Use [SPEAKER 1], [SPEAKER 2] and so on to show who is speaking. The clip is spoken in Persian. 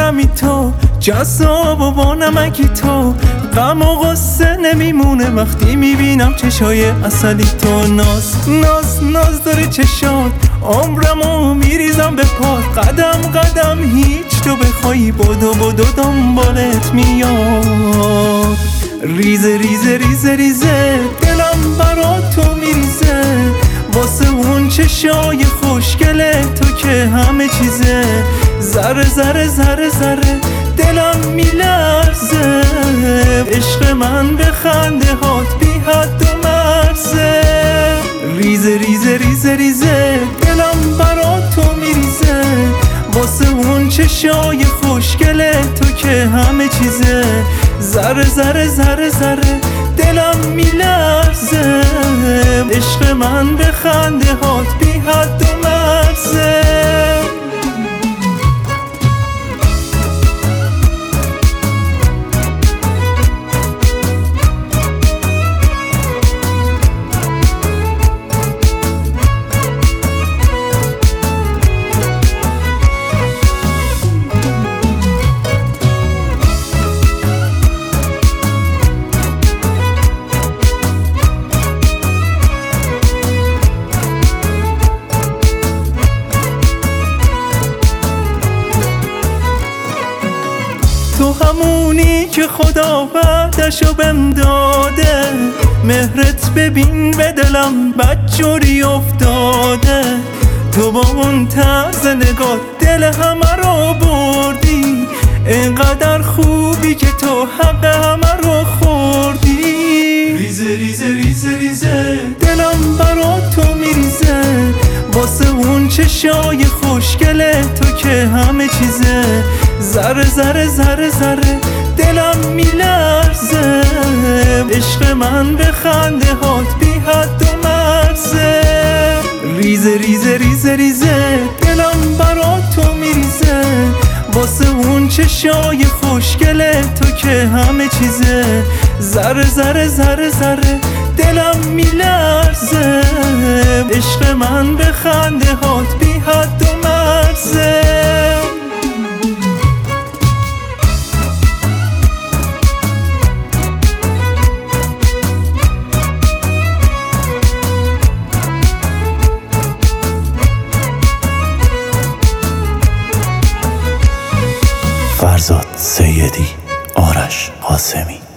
[SPEAKER 1] دلارمی تو، جذاب و با نمکی تو، غم و غصه نمیمونه وقتی میبینم چشای عسلی تو. ناز ناز ناز داره چشات، عمرمو میریزم به پات، قدم قدم هیچ تو بخوای بدو بدو دنبالت میاد. ریزه ریزه ریزه ریزه دلم برا تو میریزه، واسه اون چشای خوشگل تو که همه چیزه. ذره ذره ذره ذره دلم میلرزه، عشق من به خنده هات بی حد و مرزه. ریزه ریزه ریزه ریزه دلم برا تو میریزه، واسه اون چشای خوشگل تو که همه چیزه. ذره ذره ذره ذره دلم میلرزه، عشق من به خنده هات بی حد و مرزه. تو همونی که خدا وعدشو بهم داده، مهرت ببین به دلم بدجوری افتاده. تو با اون طرز نگاه دل همه رو بردی، اینقدر خوبی که تو حق همه رو خوردی. ریزه ریزه ریزه ریزه دلم برا تو میریزه، واسه اون چشای خوشگل تو که همه چیزه. ذره ذره ذره ذره دلم میلرزه، عشق من به خنده هات بی حد و مرزه. ریزه ریزه ریزه ریزه دلم برا تو میریزه، واسه اون چشای خوشگل تو که همه چیزه. ذره ذره ذره ذره دلم میلرزه، عشق من به خنده هات بی حد و مرزه.
[SPEAKER 2] فرزاد سیدی، آرش قاسمی.